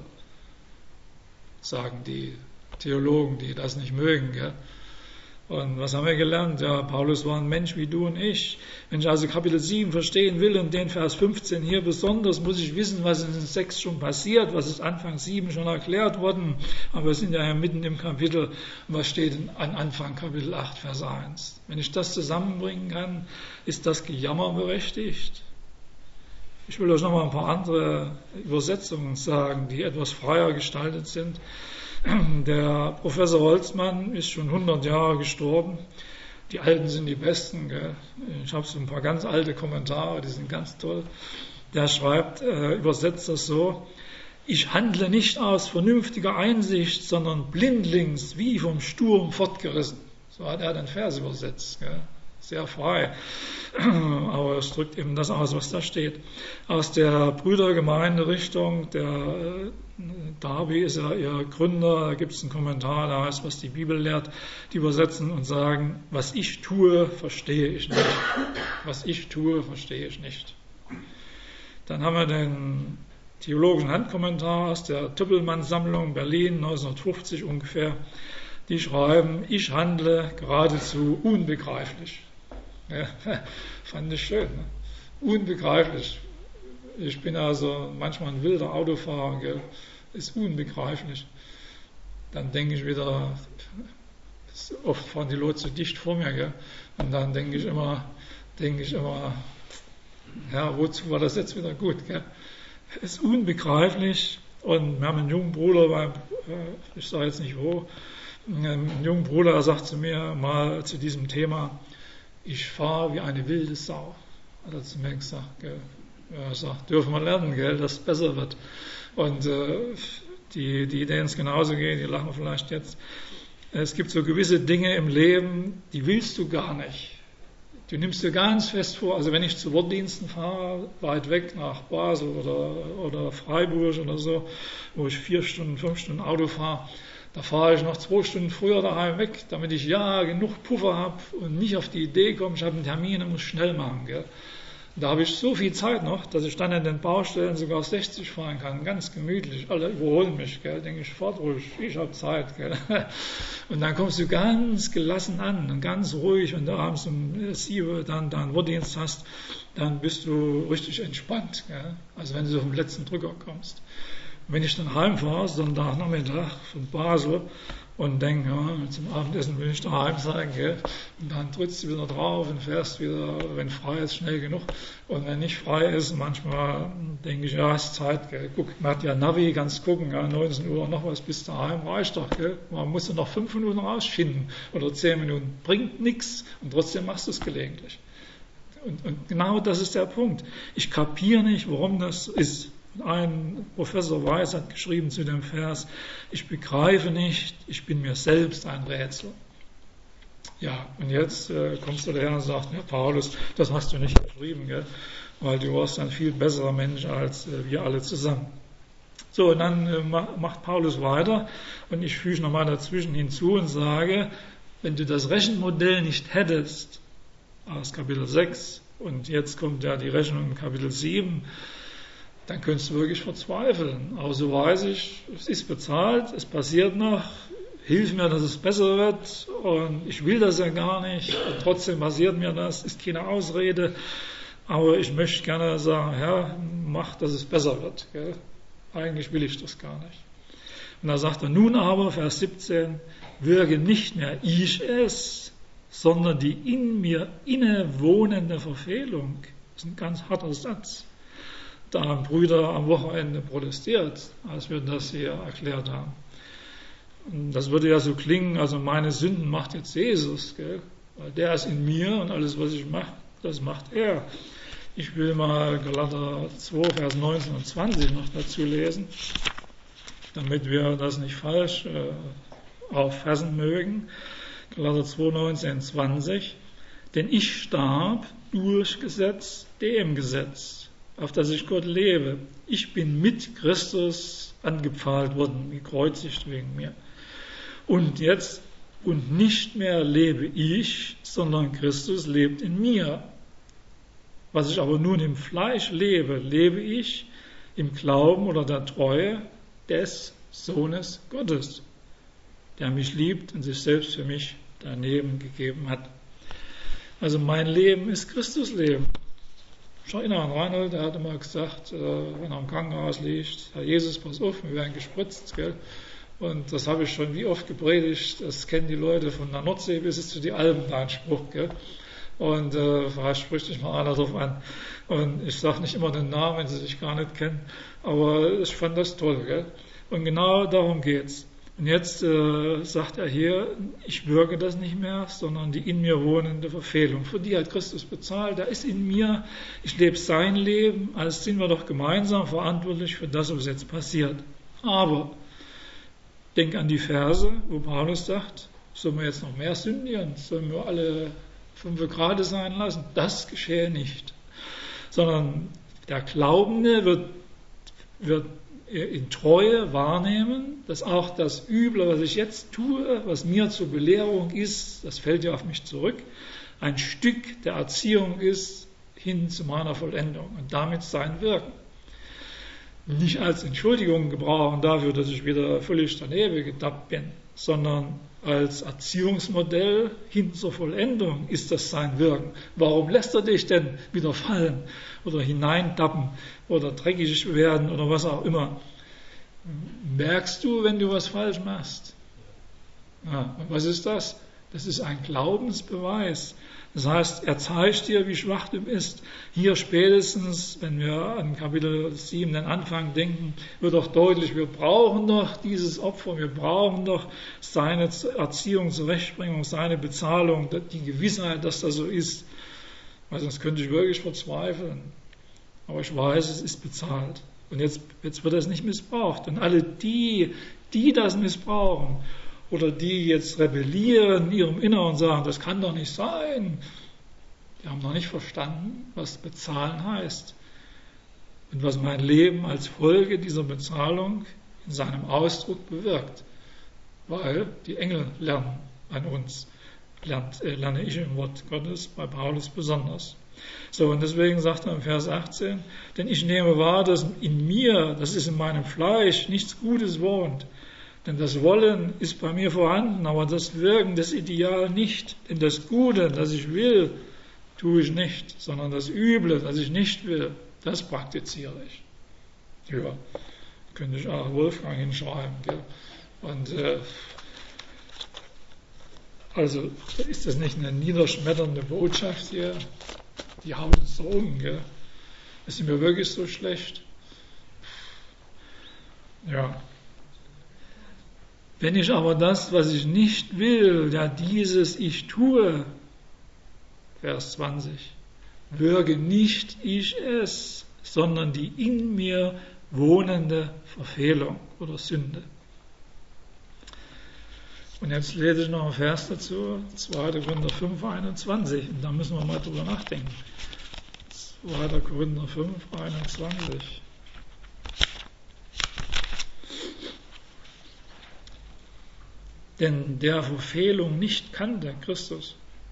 sagen die Theologen, die das nicht mögen, gell? Und was haben wir gelernt? Ja, Paulus war ein Mensch wie du und ich. Wenn ich also Kapitel 7 verstehen will und den Vers 15 hier besonders, muss ich wissen, was in 6 schon passiert, was ist Anfang 7 schon erklärt worden. Aber wir sind ja mitten im Kapitel. Und was steht an Anfang Kapitel 8, Vers 1? Wenn ich das zusammenbringen kann, ist das Gejammer berechtigt? Ich will euch noch mal ein paar andere Übersetzungen sagen, die etwas freier gestaltet sind. Der Professor Holzmann ist schon 100 Jahre gestorben. Die Alten sind die Besten. Gell? Ich habe so ein paar ganz alte Kommentare, die sind ganz toll. Der schreibt, übersetzt das so: Ich handle nicht aus vernünftiger Einsicht, sondern blindlings, wie vom Sturm fortgerissen. So hat er den Vers übersetzt. Gell? Sehr frei, aber es drückt eben das aus, was da steht. Aus der Brüdergemeinde-Richtung, der Darby ist ja ihr Gründer, da gibt es einen Kommentar, da heißt, was die Bibel lehrt, die übersetzen und sagen, was ich tue, verstehe ich nicht. Was ich tue, verstehe ich nicht. Dann haben wir den theologischen Handkommentar aus der Tüppelmann-Sammlung Berlin, 1950 ungefähr. Die schreiben, ich handle geradezu unbegreiflich. Ja, fand ich schön. Ne? Unbegreiflich. Ich bin also manchmal ein wilder Autofahrer, gell? Ist unbegreiflich. Dann denke ich wieder, oft fahren die Leute zu dicht vor mir, gell? Und dann denke ich immer, ja, wozu war das jetzt wieder gut? Gell? Ist unbegreiflich. Und wir haben einen jungen Bruder, ich sage jetzt nicht wo, ein junger Bruder sagt zu mir mal zu diesem Thema, ich fahre wie eine wilde Sau. Hat er zu mir gesagt, gell? Er sagt, dürfen wir lernen, gell, dass es besser wird. Und die denen es genauso geht, die lachen vielleicht jetzt. Es gibt so gewisse Dinge im Leben, die willst du gar nicht. Du nimmst dir ganz fest vor, also wenn ich zu Wortdiensten fahre, weit weg nach Basel oder Freiburg oder so, wo ich 4 Stunden, 5 Stunden Auto fahre, da fahre ich noch 2 Stunden früher daheim weg, damit ich ja genug Puffer habe und nicht auf die Idee komme, ich habe einen Termin und muss schnell machen. Gell? Da habe ich so viel Zeit noch, dass ich dann in den Baustellen sogar 60 fahren kann, ganz gemütlich. Alle überholen mich, gell? Denke ich, fahrt ruhig, ich habe Zeit. Gell? Und dann kommst du ganz gelassen an und ganz ruhig, und da abends um 7 dann deinen Wortdienst hast, dann bist du richtig entspannt. Gell? Also wenn du so vom letzten Drücker kommst. Wenn ich dann heimfahre, Sonntagnachmittag von Basel und denke, ja, zum Abendessen will ich daheim sein, gell? Und dann drückst du wieder drauf und fährst wieder, wenn frei ist, schnell genug. Und wenn nicht frei ist, manchmal denke ich, ja, ist Zeit, gell? Guck, man hat ja Navi, kannst gucken, ja, 19 Uhr noch was bis daheim, reicht doch, gell? Man muss ja noch 5 Minuten rausfinden oder 10 Minuten, bringt nichts, und trotzdem machst du es gelegentlich. Und genau das ist der Punkt. Ich kapiere nicht, warum das ist. Ein Professor Weiß hat geschrieben zu dem Vers, ich begreife nicht, ich bin mir selbst ein Rätsel. Ja, und jetzt kommst du daher und sagst, ja, Paulus, das hast du nicht geschrieben, gell? Weil du warst ein viel besserer Mensch als wir alle zusammen. So, und dann macht Paulus weiter und ich füge nochmal dazwischen hinzu und sage, wenn du das Rechenmodell nicht hättest, aus Kapitel 6 und jetzt kommt ja die Rechnung in Kapitel 7, dann könntest du wirklich verzweifeln. Aber so weiß ich, es ist bezahlt, es passiert noch, hilf mir, dass es besser wird und ich will das ja gar nicht und trotzdem passiert mir das, ist keine Ausrede, aber ich möchte gerne sagen, Herr, mach, dass es besser wird. Gell? Eigentlich will ich das gar nicht. Und da sagt er, nun aber, Vers 17, wirke nicht mehr ich es, sondern die in mir innewohnende Verfehlung. Das ist ein ganz harter Satz. Da haben Brüder am Wochenende protestiert, als wir das hier erklärt haben. Und das würde ja so klingen, also meine Sünden macht jetzt Jesus, gell? Weil der ist in mir und alles, was ich mache, das macht er. Ich will mal Galater 2, Vers 19 und 20 noch dazu lesen, damit wir das nicht falsch auffassen mögen. Galater 2, 19, 20. Denn ich starb durch Gesetz, dem Gesetz, auf das ich Gott lebe. Ich bin mit Christus angepfahlt worden, gekreuzigt wegen mir. Und jetzt, und nicht mehr lebe ich, sondern Christus lebt in mir. Was ich aber nun im Fleisch lebe, lebe ich im Glauben oder der Treue des Sohnes Gottes, der mich liebt und sich selbst für mich daneben gegeben hat. Also mein Leben ist Christusleben. Ich erinnere an Reinhold, der hat immer gesagt, wenn er im Krankenhaus liegt, Herr Jesus, pass auf, wir werden gespritzt, gell? Und das habe ich schon wie oft gepredigt, das kennen die Leute von der Nordsee bis zu die Alpen, da ein Spruch, gell? Und vielleicht spricht sich mal einer drauf an. Und ich sage nicht immer den Namen, wenn sie sich gar nicht kennen, aber ich fand das toll, gell? Und genau darum geht's. Und jetzt sagt er hier, ich wirke das nicht mehr, sondern die in mir wohnende Verfehlung. Für die hat Christus bezahlt, er ist in mir, ich lebe sein Leben, also sind wir doch gemeinsam verantwortlich für das, was jetzt passiert. Aber denk an die Verse, wo Paulus sagt, sollen wir jetzt noch mehr sündigen, sollen wir alle 5 Grad sein lassen? Das geschehe nicht. Sondern der Glaubende wird in Treue wahrnehmen, dass auch das Üble, was ich jetzt tue, was mir zur Belehrung ist, das fällt ja auf mich zurück, ein Stück der Erziehung ist hin zu meiner Vollendung und damit sein Wirken. Nicht als Entschuldigung gebrauchen dafür, dass ich wieder völlig daneben getappt bin, sondern als Erziehungsmodell hin zur Vollendung ist das sein Wirken. Warum lässt er dich denn wieder fallen oder hineintappen oder dreckig werden oder was auch immer? Merkst du, wenn du was falsch machst? Ja, und was ist das? Das ist ein Glaubensbeweis. Das heißt, er zeigt dir, wie schwach du bist. Hier spätestens, wenn wir an Kapitel 7 den Anfang denken, wird auch deutlich, wir brauchen doch dieses Opfer, wir brauchen doch seine Erziehung, Zurechtbringung, seine Bezahlung, die Gewissheit, dass das so ist. Weil sonst könnte ich wirklich verzweifeln. Aber ich weiß, es ist bezahlt. Und jetzt wird es nicht missbraucht. Und alle die das missbrauchen, oder die jetzt rebellieren in ihrem Inneren und sagen, das kann doch nicht sein. Die haben noch nicht verstanden, was bezahlen heißt. Und was mein Leben als Folge dieser Bezahlung in seinem Ausdruck bewirkt. Weil die Engel lernen an uns. Lerne ich im Wort Gottes, bei Paulus besonders. So, und deswegen sagt er im Vers 18, denn ich nehme wahr, dass in mir, das ist in meinem Fleisch, nichts Gutes wohnt. Denn das Wollen ist bei mir vorhanden, aber das Wirken, das Ideal nicht. Denn das Gute, das ich will, tue ich nicht, sondern das Üble, das ich nicht will, das praktiziere ich. Ja, könnte ich auch Wolfgang hinschreiben. Gell? Und also ist das nicht eine niederschmetternde Botschaft hier? Die haut uns so um. Gell? Ist mir wirklich so schlecht? Ja. Wenn ich aber das, was ich nicht will, ja dieses ich tue, Vers 20, wirke nicht ich es, sondern die in mir wohnende Verfehlung oder Sünde. Und jetzt lese ich noch einen Vers dazu, 2. Korinther 5, 21. Und da müssen wir mal drüber nachdenken. 2. Korinther 5, 21. Denn der Verfehlung nicht kannte, Christus,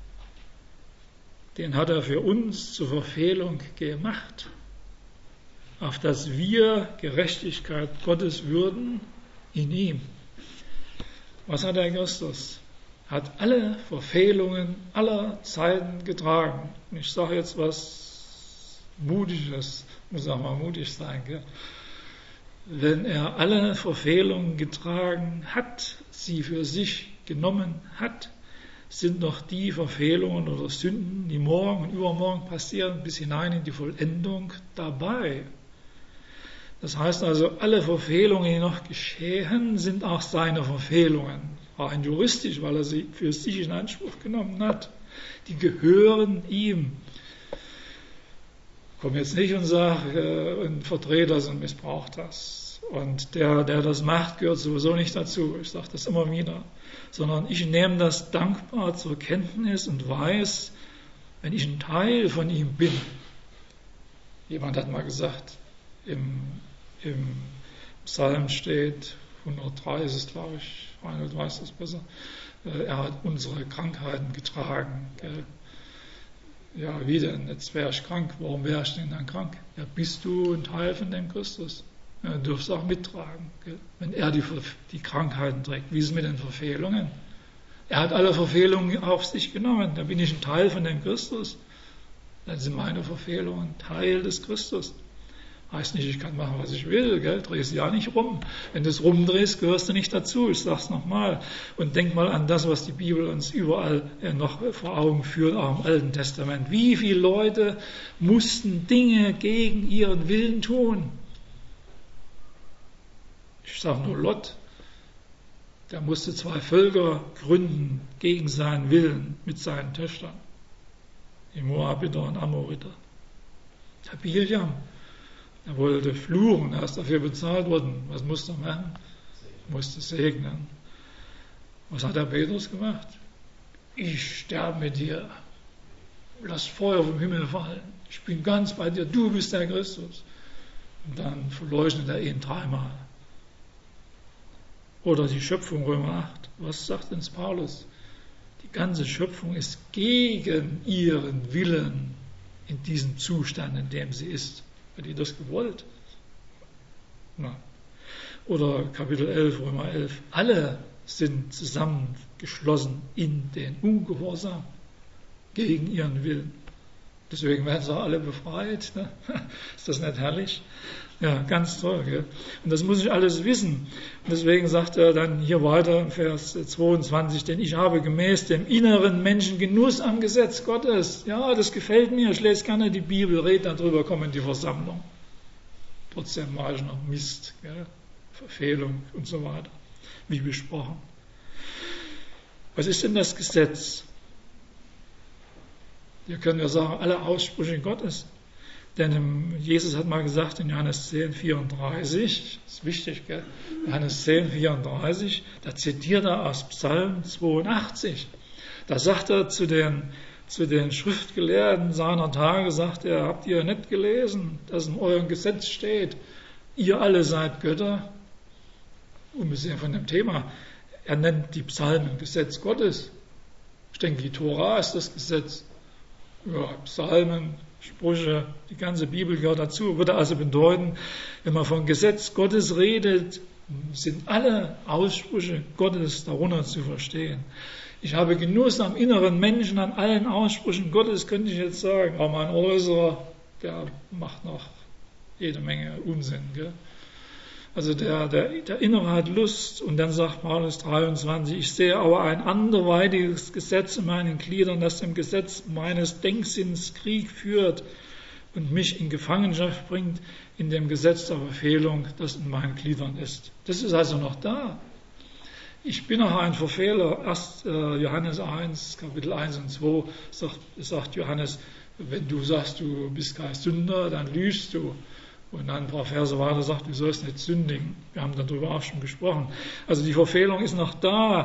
den hat er für uns zur Verfehlung gemacht, auf dass wir Gerechtigkeit Gottes würden in ihm. Was hat der Christus? Hat alle Verfehlungen aller Zeiten getragen. Und ich sage jetzt was Mutiges, muss auch mal mutig sein, gell? Wenn er alle Verfehlungen getragen hat, sie für sich genommen hat, sind doch die Verfehlungen oder Sünden, die morgen und übermorgen passieren, bis hinein in die Vollendung dabei. Das heißt also, alle Verfehlungen, die noch geschehen, sind auch seine Verfehlungen. Rein juristisch, weil er sie für sich in Anspruch genommen hat. Die gehören ihm. Ich komme jetzt nicht und sage und verdrehe das und missbraucht das. Und der das macht, gehört sowieso nicht dazu. Ich sage das immer wieder. Sondern ich nehme das dankbar zur Kenntnis und weiß, wenn ich ein Teil von ihm bin. Jemand hat mal gesagt, im Psalm steht, 103 ist es, glaube ich, Reinhold weiß das besser, er hat unsere Krankheiten getragen. Gell? Ja, wie denn? Jetzt wäre ich krank. Warum wäre ich denn dann krank? Ja, bist du ein Teil von dem Christus? Ja, du darfst auch mittragen, gell? Wenn er die Krankheiten trägt. Wie ist es mit den Verfehlungen? Er hat alle Verfehlungen auf sich genommen. Da bin ich ein Teil von dem Christus. Dann sind meine Verfehlungen Teil des Christus. Heißt nicht, ich kann machen, was ich will, gell? Dreh es ja nicht rum. Wenn du es rumdrehst, gehörst du nicht dazu. Ich sag's nochmal. Und denk mal an das, was die Bibel uns überall noch vor Augen führt, auch im Alten Testament. Wie viele Leute mussten Dinge gegen ihren Willen tun? Ich sage nur Lot. Der musste 2 Völker gründen gegen seinen Willen mit seinen Töchtern. Die Moabiter und Amoriter. Der Biljam. Er wollte fluchen, er ist dafür bezahlt worden. Was musste er machen? Er musste segnen. Was hat der Petrus gemacht? Ich sterbe mit dir. Lass Feuer vom Himmel fallen. Ich bin ganz bei dir. Du bist der Christus. Und dann verleugnet er ihn 3-mal. Oder die Schöpfung, Römer 8. Was sagt uns Paulus? Die ganze Schöpfung ist gegen ihren Willen in diesem Zustand, in dem sie ist. Hat die das gewollt? Nein. Oder Kapitel 11, Römer 11. Alle sind zusammengeschlossen in den Ungehorsam gegen ihren Willen. Deswegen werden sie auch alle befreit. Ne? Ist das nicht herrlich? Ja, ganz toll. Gell? Und das muss ich alles wissen. Und deswegen sagt er dann hier weiter im Vers 22, denn ich habe gemäß dem inneren Menschen Genuss am Gesetz Gottes. Ja, das gefällt mir. Ich lese gerne die Bibel, rede darüber, komme in die Versammlung. Trotzdem mache ich noch Mist, gell? Verfehlung und so weiter, wie besprochen. Was ist denn das Gesetz? Hier können wir sagen, alle Aussprüche Gottes. Denn Jesus hat mal gesagt in Johannes 10, 34, das ist wichtig, gell? Johannes 10, 34, da zitiert er aus Psalm 82. Da sagt er zu den Schriftgelehrten seiner Tage, sagt er, habt ihr nicht gelesen, dass in eurem Gesetz steht, ihr alle seid Götter? Unbesehen von dem Thema. Er nennt die Psalmen Gesetz Gottes. Ich denke, die Tora ist das Gesetz. Ja, Psalmen, Sprüche, die ganze Bibel gehört dazu. Würde also bedeuten, wenn man von Gesetz Gottes redet, sind alle Aussprüche Gottes darunter zu verstehen. Ich habe Genuss am inneren Menschen, an allen Aussprüchen Gottes, könnte ich jetzt sagen. Aber mein Äußerer, der macht noch jede Menge Unsinn. Gell? Also der Innere hat Lust. Und dann sagt Paulus 23, ich sehe aber ein anderweitiges Gesetz in meinen Gliedern, das dem Gesetz meines Denksinns Krieg führt und mich in Gefangenschaft bringt in dem Gesetz der Verfehlung, das in meinen Gliedern ist. Das ist also noch da. Ich bin noch ein Verfehler. Erst Johannes 1, Kapitel 1 und 2 sagt Johannes, wenn du sagst, du bist kein Sünder, dann lügst du. Und dann ein paar Verse weiter sagt, du sollst nicht sündigen. Wir haben darüber auch schon gesprochen. Also die Verfehlung ist noch da.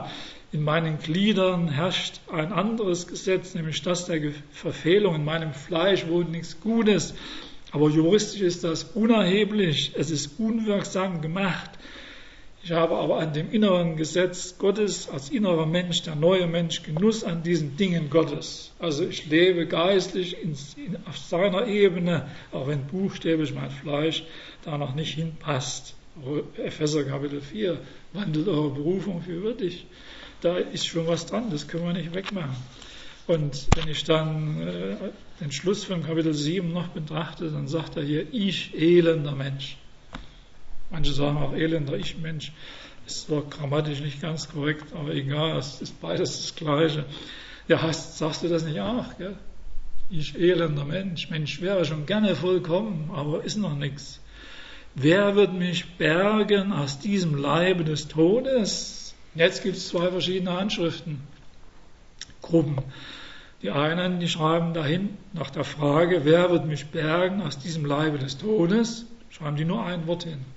In meinen Gliedern herrscht ein anderes Gesetz, nämlich das der Verfehlung. In meinem Fleisch wohnt nichts Gutes, aber juristisch ist das unerheblich, es ist unwirksam gemacht. Ich habe aber an dem inneren Gesetz Gottes als innerer Mensch, der neue Mensch, Genuss an diesen Dingen Gottes. Also ich lebe geistlich auf seiner Ebene, auch wenn buchstäblich mein Fleisch da noch nicht hinpasst. Epheser Kapitel 4, wandelt eure Berufung für würdig. Da ist schon was dran, das können wir nicht wegmachen. Und wenn ich dann den Schluss von Kapitel 7 noch betrachte, dann sagt er hier, ich elender Mensch. Manche sagen auch elender Ich-Mensch. Ist zwar grammatisch nicht ganz korrekt, aber egal, es ist beides das Gleiche. Ja, sagst du das nicht auch? Gell? Ich elender Mensch. Mensch wäre schon gerne vollkommen, aber ist noch nichts. Wer wird mich bergen aus diesem Leibe des Todes? Jetzt gibt es zwei verschiedene Handschriften, Gruppen. Die einen, die schreiben dahin nach der Frage, wer wird mich bergen aus diesem Leibe des Todes? Schreiben die nur ein Wort hin.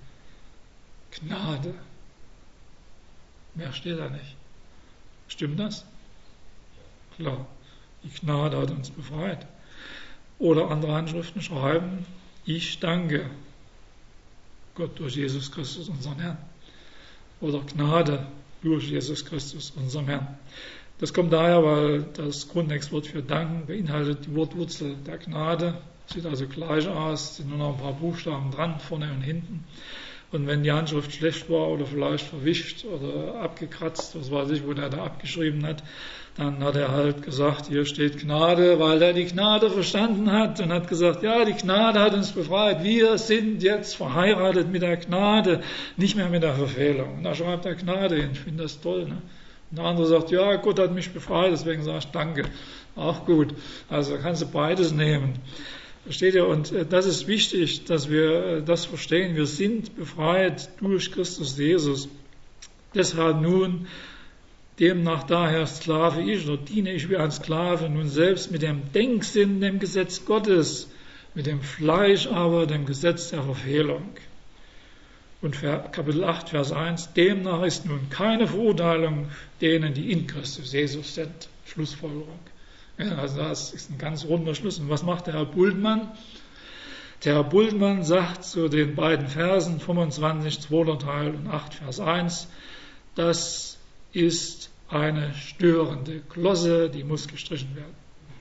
Gnade. Mehr steht da nicht. Stimmt das? Klar. Die Gnade hat uns befreit. Oder andere Handschriften schreiben, ich danke Gott durch Jesus Christus, unseren Herrn. Oder Gnade durch Jesus Christus, unserem Herrn. Das kommt daher, weil das Grundtextwort für danken beinhaltet die Wortwurzel der Gnade. Sieht also gleich aus, sind nur noch ein paar Buchstaben dran, vorne und hinten. Und wenn die Handschrift schlecht war oder vielleicht verwischt oder abgekratzt, was weiß ich, wo der da abgeschrieben hat, dann hat er halt gesagt, hier steht Gnade, weil er die Gnade verstanden hat und hat gesagt, ja, die Gnade hat uns befreit. Wir sind jetzt verheiratet mit der Gnade, nicht mehr mit der Verfehlung. Und da schreibt er Gnade hin. Ich finde das toll. Ne? Und der andere sagt, ja, Gott hat mich befreit, deswegen sage ich Danke. Auch gut. Also kannst du beides nehmen. Versteht ihr? Und das ist wichtig, dass wir das verstehen. Wir sind befreit durch Christus Jesus. Deshalb nun, demnach daher Sklave ich, oder diene ich wie ein Sklave, nun selbst mit dem Denksinn, dem Gesetz Gottes, mit dem Fleisch aber, dem Gesetz der Verfehlung. Und Kapitel 8, Vers 1, demnach ist nun keine Verurteilung denen, die in Christus Jesus sind. Schlussfolgerung. Ja, also das ist ein ganz runder Schluss. Und was macht der Herr Bultmann? Der Herr Bultmann sagt zu den beiden Versen 25, 2. Teil und 8, Vers 1, das ist eine störende Glosse, die muss gestrichen werden.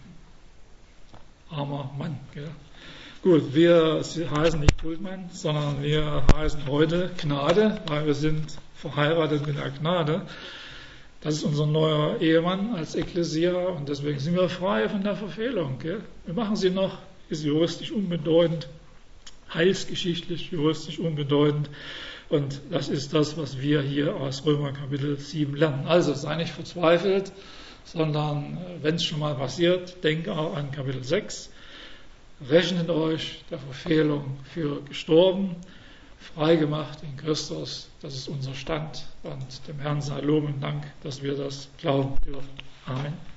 Armer Mann. Gell? Gut, wir heißen nicht Bultmann, sondern wir heißen heute Gnade, weil wir sind verheiratet mit der Gnade. Das ist unser neuer Ehemann als Ekklesia und deswegen sind wir frei von der Verfehlung. Gell? Wir machen sie noch, ist juristisch unbedeutend, heilsgeschichtlich juristisch unbedeutend und das ist das, was wir hier aus Römer Kapitel 7 lernen. Also sei nicht verzweifelt, sondern wenn es schon mal passiert, denke auch an Kapitel 6. Rechnet euch der Verfehlung für gestorben, freigemacht in Christus. Das ist unser Stand und dem Herrn sei Lob und Dank, dass wir das glauben dürfen. Amen.